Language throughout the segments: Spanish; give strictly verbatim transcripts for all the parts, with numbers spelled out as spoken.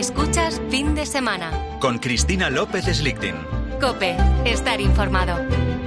Escuchas Fin de Semana. Con Cristina López Slichting. COPE. Estar informado.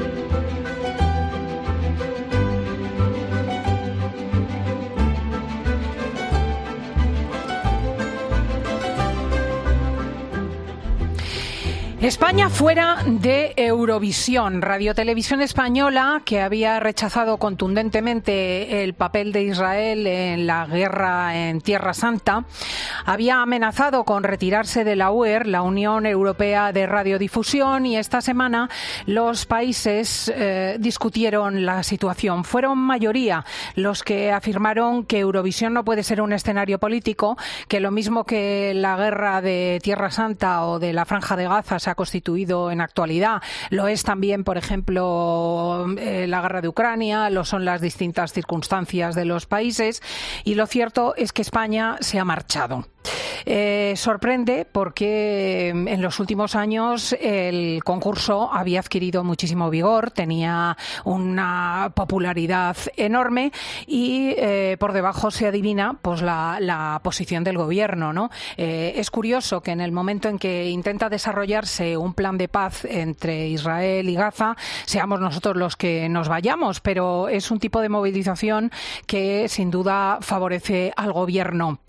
España fuera de Eurovisión. Radio Televisión Española, que había rechazado contundentemente el papel de Israel en la guerra en Tierra Santa, había amenazado con retirarse de la U E R, la Unión Europea de Radiodifusión, y esta semana los países eh, discutieron la situación. Fueron mayoría los que afirmaron que Eurovisión no puede ser un escenario político, que lo mismo que la guerra de Tierra Santa o de la Franja de Gaza se ha constituido en actualidad, lo es también, por ejemplo, eh, la guerra de Ucrania, lo son las distintas circunstancias de los países, y lo cierto es que España se ha marchado. Eh, sorprende porque en los últimos años el concurso había adquirido muchísimo vigor, tenía una popularidad enorme y eh, por debajo se adivina pues la, la posición del gobierno, ¿no? Eh, es curioso que en el momento en que intenta desarrollarse un plan de paz entre Israel y Gaza, seamos nosotros los que nos vayamos, pero es un tipo de movilización que sin duda favorece al gobierno.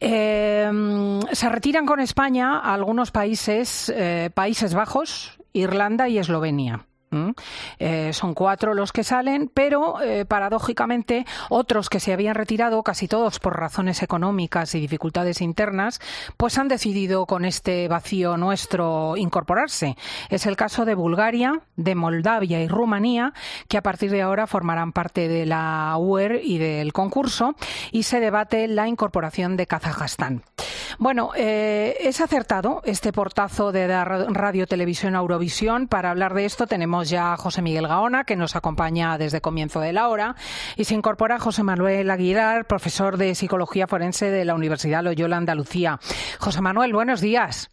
Eh, se retiran con España algunos países, eh, Países Bajos, Irlanda y Eslovenia. ¿Mm? Eh, son cuatro los que salen, pero eh, paradójicamente otros que se habían retirado, casi todos por razones económicas y dificultades internas, pues han decidido con este vacío nuestro incorporarse. Es el caso de Bulgaria, de Moldavia y Rumanía, que a partir de ahora formarán parte de la U E R y del concurso, y se debate la incorporación de Kazajstán. Bueno, eh, es acertado este portazo de Radio Televisión a Eurovisión. Para hablar de esto tenemos ya a José Miguel Gaona, que nos acompaña desde comienzo de la hora, y se incorpora José Manuel Aguilar, profesor de Psicología Forense de la Universidad Loyola Andalucía. José Manuel, buenos días.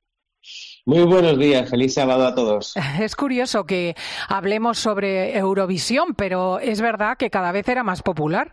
Muy buenos días, feliz sábado a todos. Es curioso que hablemos sobre Eurovisión, pero es verdad que cada vez era más popular.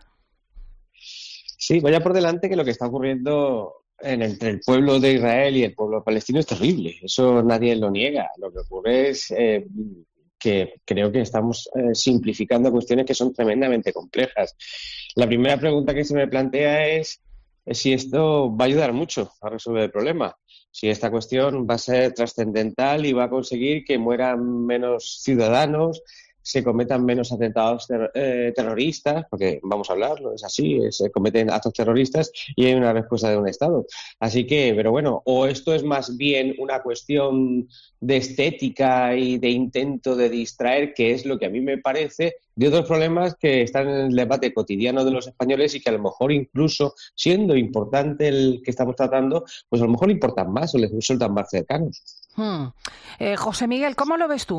Sí, vaya por delante que lo que está ocurriendo en, entre el pueblo de Israel y el pueblo palestino es terrible. Eso nadie lo niega. Lo que ocurre es eh, que creo que estamos eh, simplificando cuestiones que son tremendamente complejas. La primera pregunta que se me plantea es eh, si esto va a ayudar mucho a resolver el problema. Si esta cuestión va a ser trascendental y va a conseguir que mueran menos ciudadanos, se cometan menos atentados ter- eh, terroristas, porque vamos a hablar, no es así, se cometen actos terroristas y hay una respuesta de un Estado. Así que, pero bueno, o esto es más bien una cuestión de estética y de intento de distraer, que es lo que a mí me parece, de otros problemas que están en el debate cotidiano de los españoles y que a lo mejor incluso, siendo importante el que estamos tratando, pues a lo mejor importan más o les resultan más cercanos. Hmm. Eh, José Miguel, ¿cómo lo ves tú?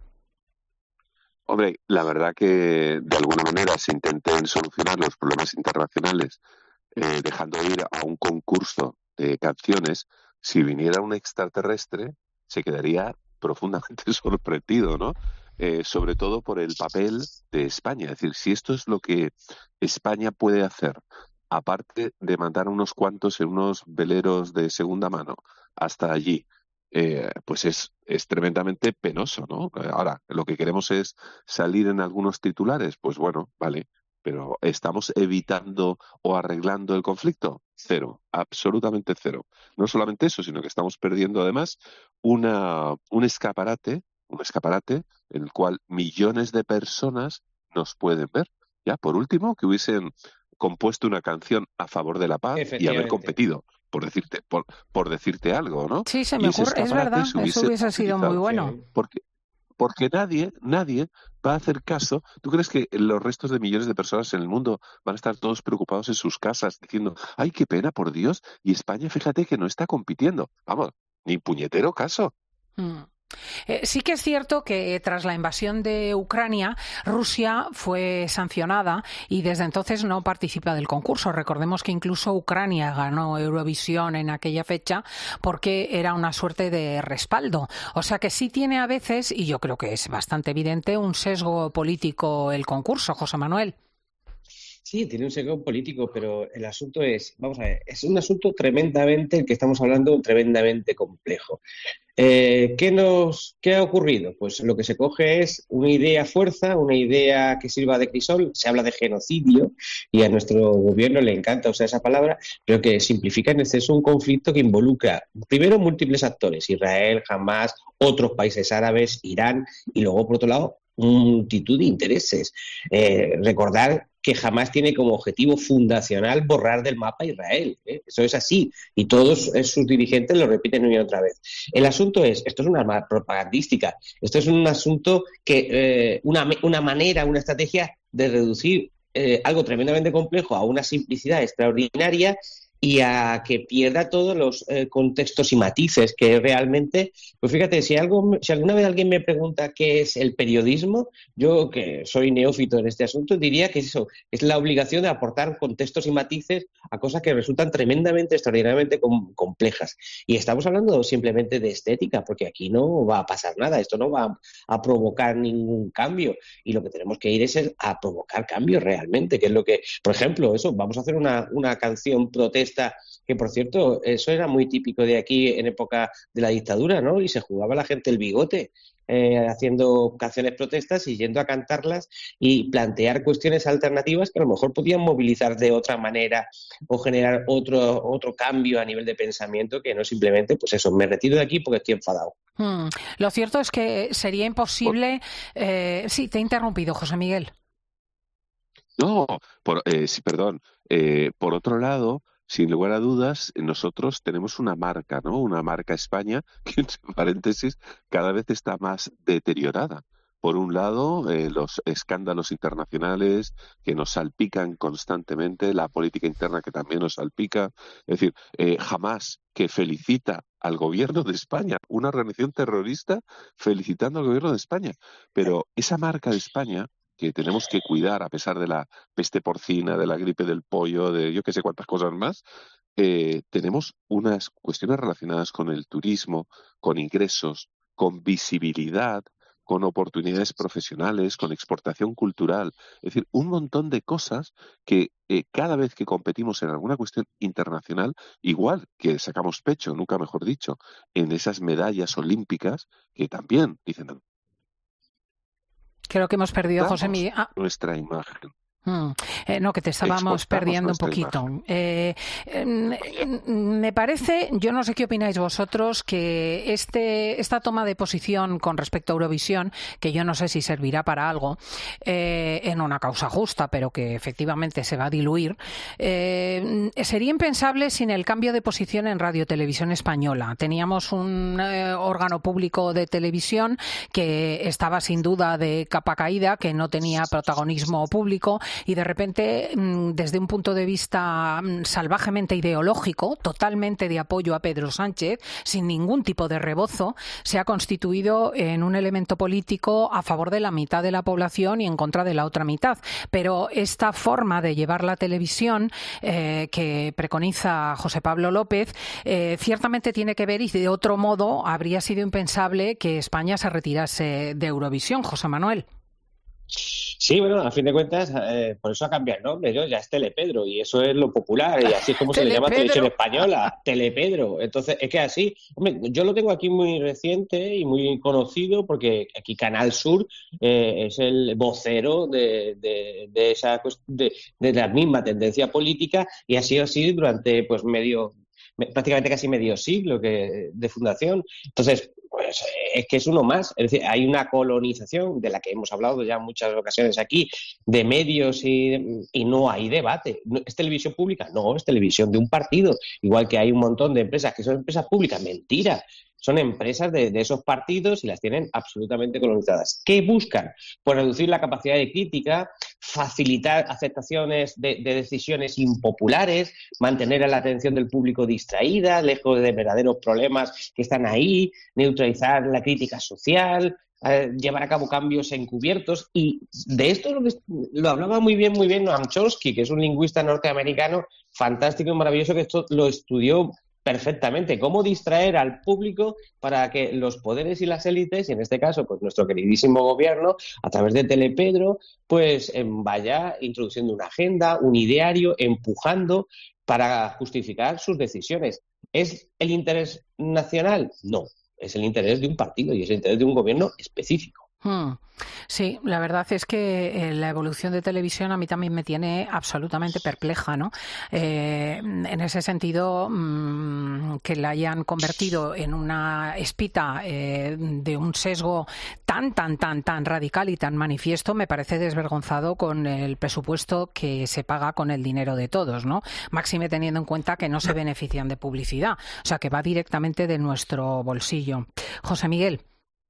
Hombre, la verdad que de alguna manera se intenten solucionar los problemas internacionales eh, dejando ir a un concurso de canciones. Si viniera un extraterrestre, se quedaría profundamente sorprendido, ¿no? Eh, sobre todo por el papel de España. Es decir, si esto es lo que España puede hacer, aparte de mandar unos cuantos en unos veleros de segunda mano hasta allí, Eh, pues es, es tremendamente penoso, ¿no? Ahora, lo que queremos es salir en algunos titulares, pues bueno, vale, pero ¿estamos evitando o arreglando el conflicto? Cero, absolutamente cero. No solamente eso, sino que estamos perdiendo además una, un escaparate, un escaparate en el cual millones de personas nos pueden ver. Ya, por último, que hubiesen compuesto una canción a favor de la paz y haber competido. Por decirte, por, por decirte algo, ¿no? Sí, se me ocurre, es verdad, eso hubiese sido muy bueno. Porque, porque nadie, nadie va a hacer caso. ¿Tú crees que los restos de millones de personas en el mundo van a estar todos preocupados en sus casas diciendo, ay, qué pena, por Dios, y España, fíjate que no está compitiendo? Vamos, ni puñetero caso. Mm. Eh, sí que es cierto que tras la invasión de Ucrania, Rusia fue sancionada y desde entonces no participa del concurso. Recordemos que incluso Ucrania ganó Eurovisión en aquella fecha porque era una suerte de respaldo. O sea que sí tiene a veces, y yo creo que es bastante evidente, un sesgo político el concurso, José Manuel. Sí, tiene un sesgo político, pero el asunto es, vamos a ver, es un asunto tremendamente, el que estamos hablando, tremendamente complejo. Eh, ¿qué nos, qué ha ocurrido? Pues lo que se coge es una idea fuerza, una idea que sirva de crisol, se habla de genocidio y a nuestro gobierno le encanta usar esa palabra, pero que simplifica en exceso un conflicto que involucra primero múltiples actores, Israel, Hamás, otros países árabes, Irán y luego por otro lado multitud de intereses. Eh, recordar que jamás tiene como objetivo fundacional borrar del mapa a Israel. ¿eh? Eso es así. Y todos eh, sus dirigentes lo repiten una y otra vez. El asunto es, esto es una arma propagandística, esto es un asunto que, eh, una, una manera, una estrategia de reducir eh, algo tremendamente complejo a una simplicidad extraordinaria y a que pierda todos los eh, contextos y matices que realmente, pues fíjate, si algo, si alguna vez alguien me pregunta qué es el periodismo, yo que soy neófito en este asunto diría que eso es la obligación de aportar contextos y matices a cosas que resultan tremendamente, extraordinariamente com- complejas. Y estamos hablando simplemente de estética, porque aquí no va a pasar nada, esto no va a, a provocar ningún cambio y lo que tenemos que ir es a provocar cambios realmente, que es lo que, por ejemplo, eso, vamos a hacer una, una canción protesta que, por cierto, eso era muy típico de aquí en época de la dictadura, ¿no? Y se jugaba la gente el bigote eh, haciendo canciones protestas y yendo a cantarlas y plantear cuestiones alternativas que a lo mejor podían movilizar de otra manera o generar otro, otro cambio a nivel de pensamiento que no simplemente, pues eso, me retiro de aquí porque estoy enfadado. Hmm. Lo cierto es que sería imposible... Eh, sí, te he interrumpido, José Miguel. No, por, eh, sí, perdón. Eh, por otro lado, sin lugar a dudas, nosotros tenemos una marca, ¿no? Una marca España que, entre paréntesis, cada vez está más deteriorada. Por un lado, eh, los escándalos internacionales que nos salpican constantemente, la política interna que también nos salpica. Es decir, eh, jamás que felicita al gobierno de España, una organización terrorista felicitando al gobierno de España. Pero esa marca de España que tenemos que cuidar a pesar de la peste porcina, de la gripe del pollo, de yo que sé cuántas cosas más, eh, tenemos unas cuestiones relacionadas con el turismo, con ingresos, con visibilidad, con oportunidades profesionales, con exportación cultural. Es decir, un montón de cosas que eh, cada vez que competimos en alguna cuestión internacional, igual que sacamos pecho, nunca mejor dicho, en esas medallas olímpicas, que también dicen... Creo que hemos perdido, José Miguel. Ah. Nuestra imagen. Hmm. Eh, no, que te estábamos perdiendo un poquito. Eh, eh, me parece, yo no sé qué opináis vosotros, que este esta toma de posición con respecto a Eurovisión, que yo no sé si servirá para algo, eh, en una causa justa, pero que efectivamente se va a diluir, eh, sería impensable sin el cambio de posición en Radio Televisión Española. Teníamos un eh, órgano público de televisión que estaba sin duda de capa caída, que no tenía protagonismo público, y de repente, desde un punto de vista salvajemente ideológico, totalmente de apoyo a Pedro Sánchez, sin ningún tipo de rebozo, se ha constituido en un elemento político a favor de la mitad de la población y en contra de la otra mitad. Pero esta forma de llevar la televisión eh, que preconiza José Pablo López, eh, ciertamente tiene que ver, y de otro modo habría sido impensable que España se retirase de Eurovisión. José Manuel. Sí, bueno, a fin de cuentas, eh, por eso ha cambiado el nombre, ¿no? Ya es Telepedro y eso es lo popular y así es como se le llama a Televisión Española, Telepedro. Entonces, es que así, hombre, yo lo tengo aquí muy reciente y muy conocido porque aquí Canal Sur eh, es el vocero de, de, de esa de, de la misma tendencia política y ha sido así durante pues medio prácticamente casi medio siglo que, de fundación. Entonces, pues es que es uno más. Es decir, hay una colonización de la que hemos hablado ya en muchas ocasiones aquí, de medios y, y no hay debate. ¿Es televisión pública? No, es televisión de un partido. Igual que hay un montón de empresas que son empresas públicas. Mentira. Son empresas de, de esos partidos y las tienen absolutamente colonizadas. ¿Qué buscan? Pues reducir la capacidad de crítica, facilitar aceptaciones de, de decisiones impopulares, mantener a la atención del público distraída, lejos de verdaderos problemas que están ahí, neutralizar la crítica social, eh, llevar a cabo cambios encubiertos. Y de esto lo, que, lo hablaba muy bien, muy bien Noam Chomsky, que es un lingüista norteamericano fantástico y maravilloso, que esto lo estudió perfectamente cómo distraer al público para que los poderes y las élites, y en este caso pues nuestro queridísimo gobierno, a través de Telepedro, pues eh, vaya introduciendo una agenda, un ideario, empujando para justificar sus decisiones. ¿Es el interés nacional? No, es el interés de un partido y es el interés de un gobierno específico. Hmm. Sí, la verdad es que eh, la evolución de televisión a mí también me tiene absolutamente perpleja, ¿no? Eh, en ese sentido, mmm, que la hayan convertido en una espita eh, de un sesgo tan, tan, tan, tan radical y tan manifiesto, me parece desvergonzado con el presupuesto que se paga con el dinero de todos, ¿no? Máxime teniendo en cuenta que no se benefician de publicidad, o sea, que va directamente de nuestro bolsillo. José Miguel.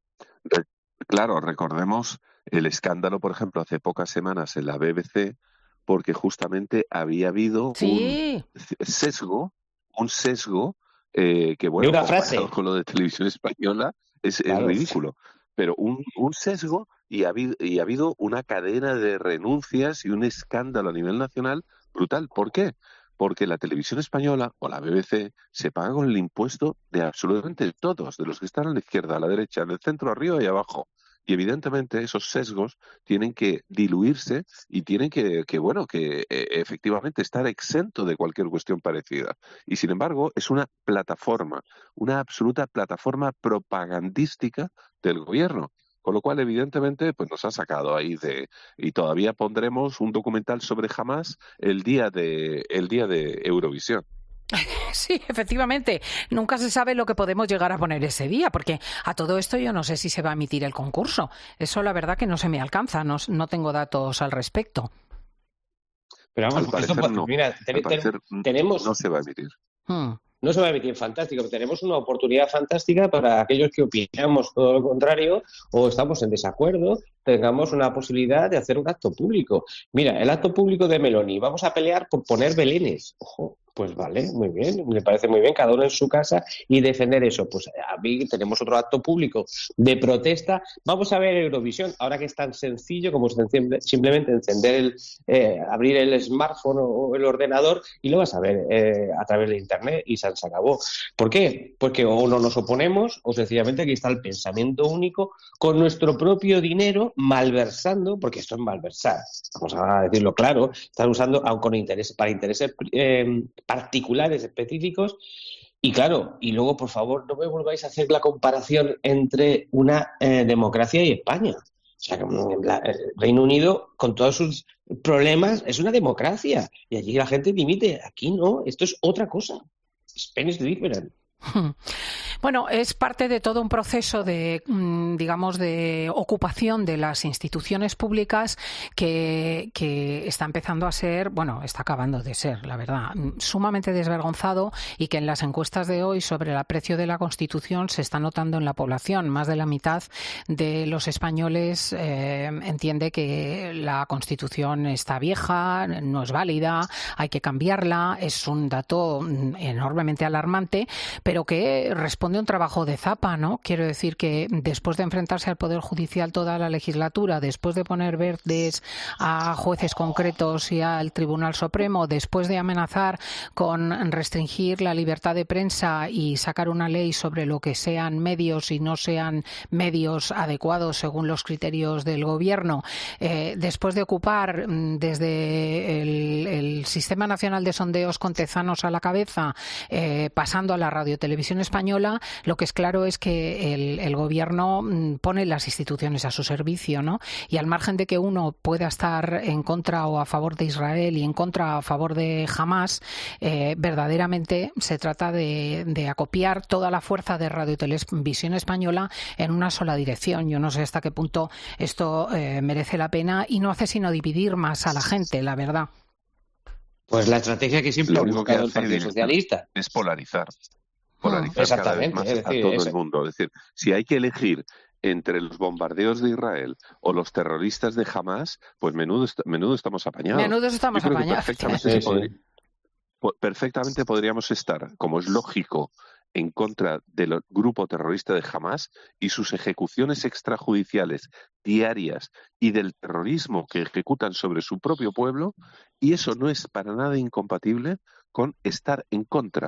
Claro, recordemos el escándalo, por ejemplo, hace pocas semanas en la B B C, porque justamente había habido sí. un sesgo, un sesgo eh, que, bueno, de una frase con lo de Televisión Española es, claro. es ridículo, pero un, un sesgo y ha, habido, y ha habido una cadena de renuncias y un escándalo a nivel nacional brutal. ¿Por qué? Porque la Televisión Española o la B B C se paga con el impuesto de absolutamente todos, de los que están a la izquierda, a la derecha, en el centro, arriba y abajo. Y evidentemente esos sesgos tienen que diluirse y tienen que, que bueno, que eh, efectivamente estar exento de cualquier cuestión parecida. Y sin embargo es una plataforma, una absoluta plataforma propagandística del gobierno. Con lo cual, evidentemente, pues nos ha sacado ahí de... Y todavía pondremos un documental sobre Hamás el día de, el día de Eurovisión. Sí, efectivamente. Nunca se sabe lo que podemos llegar a poner ese día, porque a todo esto yo no sé si se va a emitir el concurso. Eso la verdad que no se me alcanza, no, no tengo datos al respecto. Pero vamos, al parecer, esto, no. mira, ten, al parecer tenemos... no se va a emitir. Hmm. No se va a emitir, fantástico. Tenemos una oportunidad fantástica para aquellos que opinamos todo lo contrario o estamos en desacuerdo, tengamos una posibilidad de hacer un acto público. Mira, el acto público de Meloni, vamos a pelear por poner belenes. Ojo, pues vale, muy bien, me parece muy bien, cada uno en su casa y defender eso. Pues a mí tenemos otro acto público de protesta. Vamos a ver Eurovisión, ahora que es tan sencillo como simplemente encender el, eh, abrir el smartphone o el ordenador y lo vas a ver eh, a través de internet y se se acabó. ¿Por qué? Porque o no nos oponemos o sencillamente aquí está el pensamiento único con nuestro propio dinero malversando, porque esto es malversar, vamos a decirlo claro, están usando aun con interés, para intereses eh, particulares específicos. Y claro, y luego por favor no me volváis a hacer la comparación entre una eh, democracia y España. O sea, que el Reino Unido, con todos sus problemas, es una democracia y allí la gente dimite. Aquí no, esto es otra cosa. Spain is different. Bueno, es parte de todo un proceso de, digamos, de ocupación de las instituciones públicas que, que está empezando a ser, bueno, está acabando de ser, la verdad, sumamente desvergonzado y que en las encuestas de hoy sobre el aprecio de la Constitución se está notando en la población. Más de la mitad de los españoles eh, entiende que la Constitución está vieja, no es válida, hay que cambiarla. Es un dato enormemente alarmante, pero que responde a un trabajo de zapa, ¿no? Quiero decir que después de enfrentarse al Poder Judicial toda la legislatura, después de poner verdes a jueces concretos y al Tribunal Supremo, después de amenazar con restringir la libertad de prensa y sacar una ley sobre lo que sean medios y no sean medios adecuados según los criterios del Gobierno, eh, después de ocupar desde el, el Sistema Nacional de Sondeos con Tezanos a la cabeza, eh, pasando a la radio Televisión Española, lo que es claro es que el, el gobierno pone las instituciones a su servicio, ¿no? Y al margen de que uno pueda estar en contra o a favor de Israel y en contra o a favor de Hamás, eh, verdaderamente se trata de, de acopiar toda la fuerza de Radio y Televisión Española en una sola dirección. Yo no sé hasta qué punto esto eh, merece la pena y no hace sino dividir más a la gente, la verdad. Pues la estrategia que siempre ha buscado el Partido Socialista es polarizar. Polarizar Exactamente, cada vez más es decir, a todo eso. el mundo. Es decir, si hay que elegir entre los bombardeos de Israel o los terroristas de Hamás, pues menudo, menudo estamos apañados. Menudo estamos Yo creo apañados. Que perfectamente, sí, podría, sí. perfectamente podríamos estar, como es lógico, en contra del grupo terrorista de Hamás y sus ejecuciones extrajudiciales diarias y del terrorismo que ejecutan sobre su propio pueblo, y eso no es para nada incompatible con estar en contra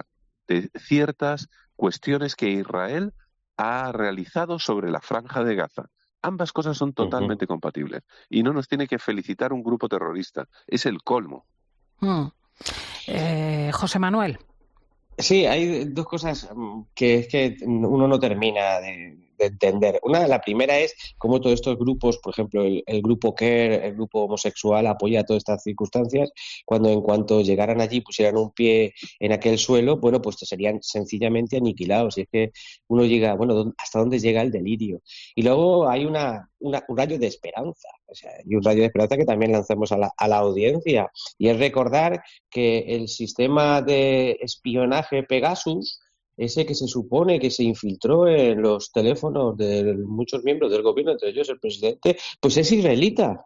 de ciertas cuestiones que Israel ha realizado sobre la Franja de Gaza. Ambas cosas son totalmente uh-huh. compatibles y no nos tiene que felicitar un grupo terrorista. Es el colmo. Mm. Eh, José Manuel. Sí, hay dos cosas que es que uno no termina de, de entender. Una, la primera es cómo todos estos grupos, por ejemplo, el, el grupo Care, el grupo homosexual, apoya todas estas circunstancias, cuando en cuanto llegaran allí, pusieran un pie en aquel suelo, bueno, pues serían sencillamente aniquilados. Y es que uno llega, bueno, ¿hasta dónde llega el delirio? Y luego hay una, una un rayo de esperanza, o sea, y un rayo de esperanza que también lanzamos a la, a la audiencia, y es recordar que el sistema de espionaje Pegasus, ese que se supone que se infiltró en los teléfonos de muchos miembros del gobierno, entre ellos el presidente, pues es israelita.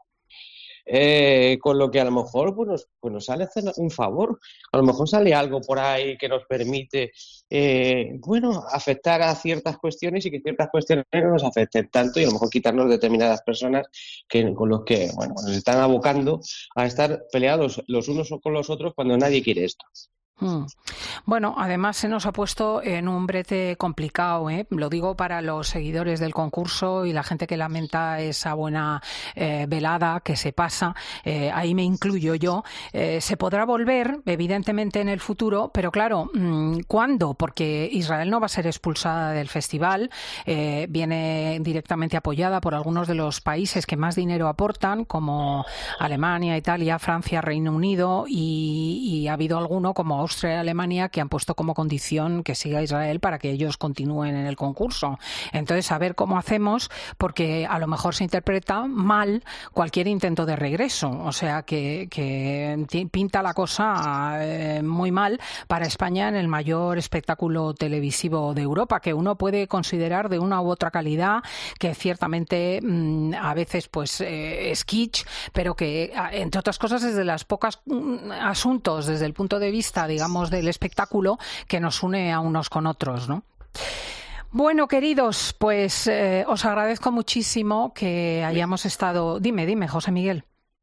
Eh, con lo que a lo mejor pues nos, pues nos sale hacer un favor, a lo mejor sale algo por ahí que nos permite eh, bueno, afectar a ciertas cuestiones y que ciertas cuestiones no nos afecten tanto y a lo mejor quitarnos determinadas personas que, con los que bueno, nos están abocando a estar peleados los unos con los otros cuando nadie quiere esto. Hmm. Bueno, además se nos ha puesto en un brete complicado, ¿eh? Lo digo para los seguidores del concurso y la gente que lamenta esa buena eh, velada que se pasa, eh, ahí me incluyo yo. Eh, se podrá volver, evidentemente, en el futuro, pero claro, ¿cuándo? Porque Israel no va a ser expulsada del festival, eh, viene directamente apoyada por algunos de los países que más dinero aportan, como Alemania, Italia, Francia, Reino Unido, y, y ha habido alguno como Austria y Alemania que han puesto como condición que siga Israel para que ellos continúen en el concurso. Entonces, a ver cómo hacemos, porque a lo mejor se interpreta mal cualquier intento de regreso. O sea, que, que pinta la cosa eh, muy mal para España en el mayor espectáculo televisivo de Europa, que uno puede considerar de una u otra calidad, que ciertamente mmm, a veces pues eh, es kitsch, pero que, entre otras cosas, es de las pocas mmm, asuntos desde el punto de vista de digamos, del espectáculo que nos une a unos con otros, ¿no? Bueno, queridos, pues eh, os agradezco muchísimo que hayamos estado... Dime, dime, José Miguel.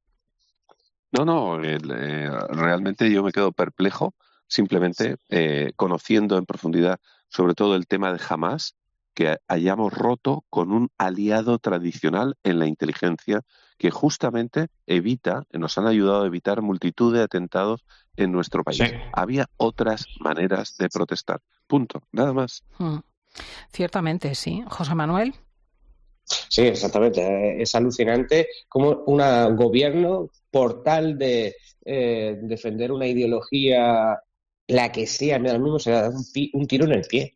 No, no, eh, eh, realmente yo me quedo perplejo, simplemente eh, conociendo en profundidad sobre todo el tema de Hamás, que hayamos roto con un aliado tradicional en la inteligencia que justamente evita, nos han ayudado a evitar multitud de atentados en nuestro país. Sí. Había otras maneras de protestar. Punto. Nada más. Hmm. Ciertamente, sí. José Manuel. Sí, exactamente. Es alucinante cómo un gobierno, por tal de eh, defender una ideología, la que sea, ahora mismo se da un, un tiro en el pie.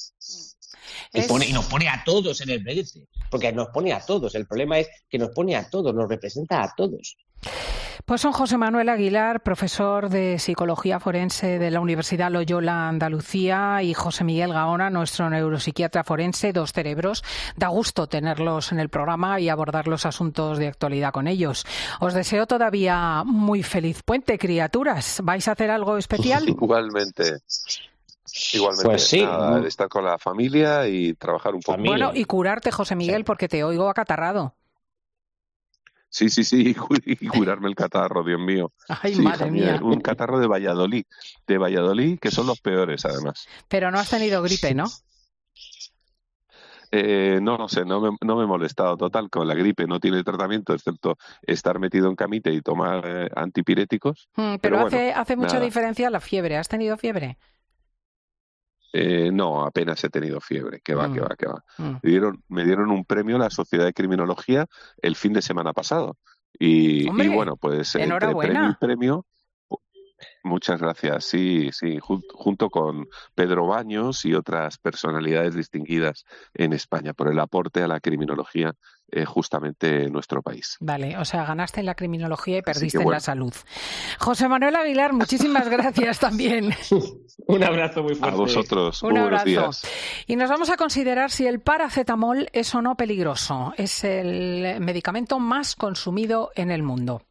Y, pone, y nos pone a todos en el brete, porque nos pone a todos. El problema es que nos pone a todos, nos representa a todos. Pues son José Manuel Aguilar, profesor de Psicología Forense de la Universidad Loyola Andalucía, y José Miguel Gaona, nuestro neuropsiquiatra forense, dos cerebros. Da gusto tenerlos en el programa y abordar los asuntos de actualidad con ellos. Os deseo todavía muy feliz puente, criaturas. ¿Vais a hacer algo especial? Igualmente. Igualmente, pues sí, nada, ¿no? Estar con la familia y trabajar un poco. Familia. Bueno, y curarte, José Miguel, sí. Porque te oigo acatarrado. Sí, sí, sí, y curarme el catarro, Dios mío. Ay, sí, madre mía. Un catarro de Valladolid, de Valladolid, que son los peores, además. Pero no has tenido gripe, ¿no? Eh, no, no sé, no me, no me he molestado. Total, con la gripe no tiene tratamiento, excepto estar metido en camita y tomar eh, antipiréticos. Mm, pero pero hace, bueno, hace mucha nada. diferencia la fiebre. ¿Has tenido fiebre? Eh, no, apenas he tenido fiebre, que va, mm. que va, que va. Mm. Me dieron, me dieron un premio a la Sociedad de Criminología el fin de semana pasado. Y, y bueno, pues entre premio y premio, muchas gracias, sí, sí, jun, junto con Pedro Baños y otras personalidades distinguidas en España por el aporte a la criminología eh, justamente en nuestro país. Vale, o sea, ganaste en la criminología y perdiste bueno. en la salud. José Manuel Aguilar, muchísimas gracias también. Un abrazo muy fuerte. A vosotros, un muy abrazo. Buenos días. Y nos vamos a considerar si el paracetamol es o no peligroso. Es el medicamento más consumido en el mundo.